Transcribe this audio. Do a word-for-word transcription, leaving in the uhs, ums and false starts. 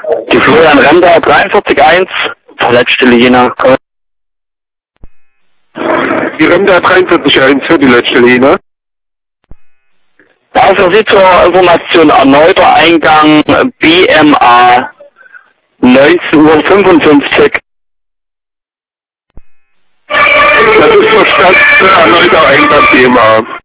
Die Florian Remder dreiundvierzig eins, Verletzstelle Jena. Die Remder dreiundvierzig eins für die letzte Linie. Da für Sie zur Information erneuter Eingang B M A neunzehn Uhr fünfundfünfzig. Das ist verstanden, erneuter Eingang B M A.